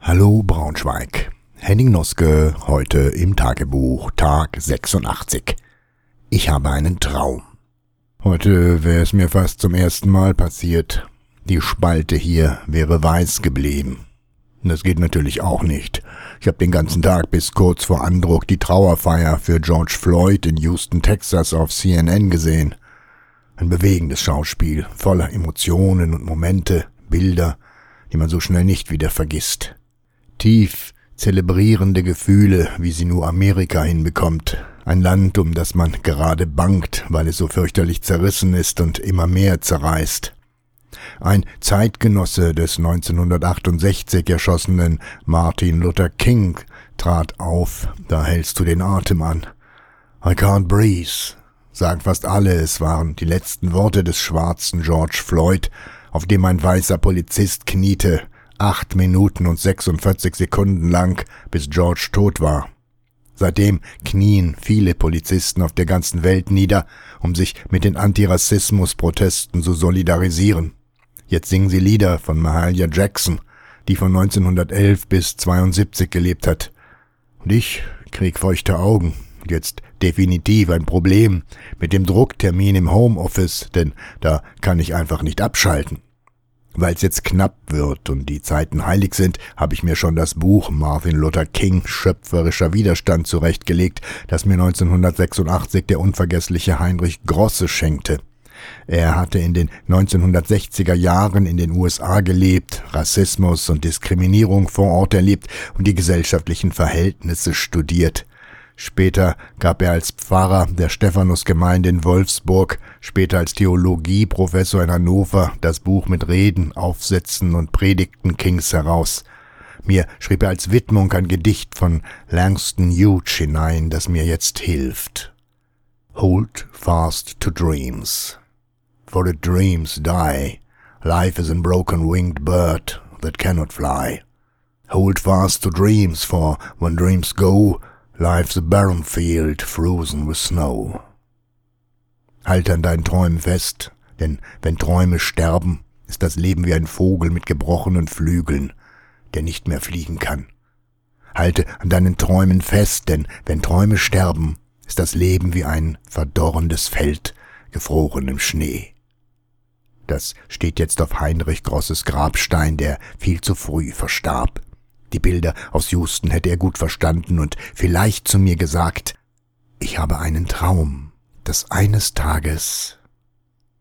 Hallo Braunschweig. Henning Noske, heute im Tagebuch, Tag 86. Ich habe einen Traum. Heute wäre es mir fast zum ersten Mal passiert. Die Spalte hier wäre weiß geblieben. Das geht natürlich auch nicht. Ich habe den ganzen Tag bis kurz vor Andruck die Trauerfeier für George Floyd in Houston, Texas auf CNN gesehen. Ein bewegendes Schauspiel, voller Emotionen und Momente, Bilder, die man so schnell nicht wieder vergisst. Tief zelebrierende Gefühle, wie sie nur Amerika hinbekommt. Ein Land, um das man gerade bangt, weil es so fürchterlich zerrissen ist und immer mehr zerreißt. Ein Zeitgenosse des 1968 erschossenen Martin Luther King trat auf, da hältst du den Atem an. I can't breathe, sagen fast alle, es waren die letzten Worte des schwarzen George Floyd, auf dem ein weißer Polizist kniete, 8 Minuten und 46 Sekunden lang, bis George tot war. Seitdem knien viele Polizisten auf der ganzen Welt nieder, um sich mit den Antirassismus-Protesten zu solidarisieren. Jetzt singen sie Lieder von Mahalia Jackson, die von 1911 bis 72 gelebt hat. Und ich krieg feuchte Augen. Jetzt definitiv ein Problem mit dem Drucktermin im Homeoffice, denn da kann ich einfach nicht abschalten. Weil es jetzt knapp wird und die Zeiten heilig sind, habe ich mir schon das Buch Martin Luther King, schöpferischer Widerstand zurechtgelegt, das mir 1986 der unvergessliche Heinrich Grosse schenkte. Er hatte in den 1960er Jahren in den USA gelebt, Rassismus und Diskriminierung vor Ort erlebt und die gesellschaftlichen Verhältnisse studiert. Später gab er als Pfarrer der Stephanusgemeinde in Wolfsburg, später als Theologieprofessor in Hannover das Buch mit Reden, Aufsätzen und Predigten Kings heraus. Mir schrieb er als Widmung ein Gedicht von Langston Hughes hinein, das mir jetzt hilft. Hold fast to dreams, for the dreams die. Life is a broken winged bird that cannot fly. Hold fast to dreams, for when dreams go, life's a barren field frozen with snow. Halte an deinen Träumen fest, denn wenn Träume sterben, ist das Leben wie ein Vogel mit gebrochenen Flügeln, der nicht mehr fliegen kann. Halte an deinen Träumen fest, denn wenn Träume sterben, ist das Leben wie ein verdorrendes Feld, gefroren im Schnee. Das steht jetzt auf Heinrich Grosses Grabstein, der viel zu früh verstarb. Die Bilder aus Houston hätte er gut verstanden und vielleicht zu mir gesagt, ich habe einen Traum, dass eines Tages